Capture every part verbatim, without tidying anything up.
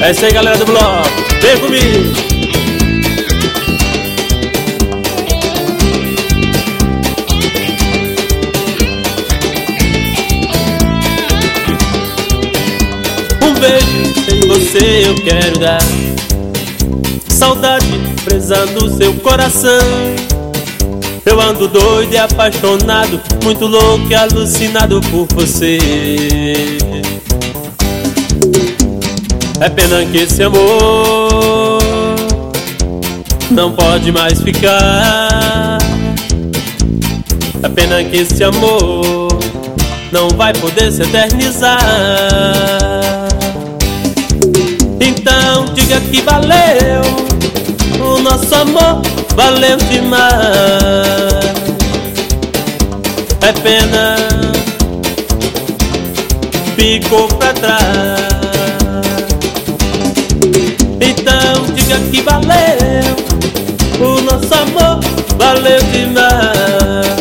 É isso aí, galera do bloco, vem comigo. Um beijo em você eu quero dar, saudade presa no seu coração. Eu ando doido e apaixonado, muito louco e alucinado por você. É pena que esse amor não pode mais ficar. É pena que esse amor não vai poder se eternizar. Então diga que valeu, o nosso amor valeu demais. É pena, ficou pra trás. Então diga que valeu, o nosso amor valeu demais.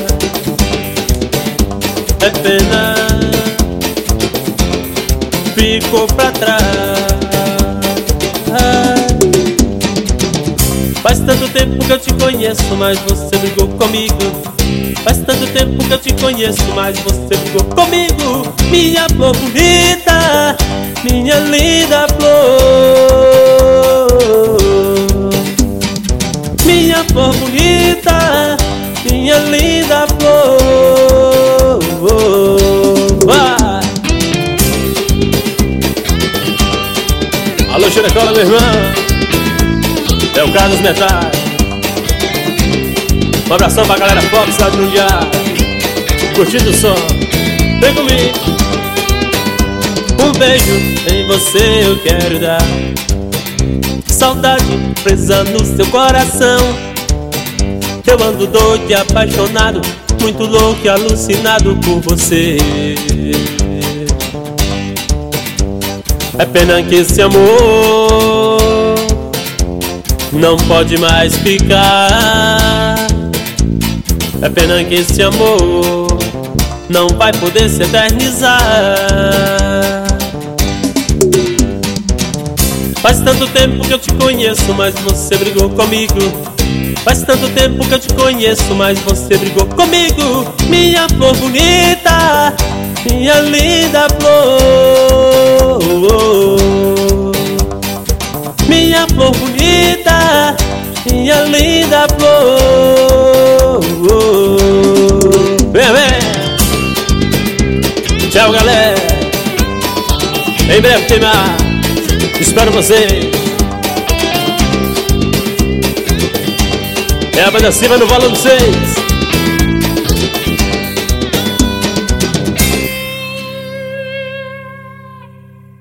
É pena, ficou pra trás. Faz tanto tempo que eu te conheço, mas você brigou comigo. Faz tanto tempo que eu te conheço, mas você brigou comigo. Minha flor bonita, minha linda flor. Minha flor bonita, minha linda flor. Vai. Alô, Xerecola, meu irmão, é o Carlos Metal. Um abração pra galera Fox lá de Mundial, curtindo o som, vem comigo. Um beijo em você eu quero dar, saudade presa no seu coração. Eu ando doido e apaixonado, muito louco e alucinado por você. É pena que esse amor não pode mais ficar. É pena que esse amor não vai poder se eternizar. Faz tanto tempo que eu te conheço, mas você brigou comigo. Faz tanto tempo que eu te conheço, mas você brigou comigo. Minha flor bonita, minha linda flor. Minha flor bonita, minha linda flor. Vem, vem. Tchau, galera. Em breve tem mais. Espero você. É a banda Silva no volume seis.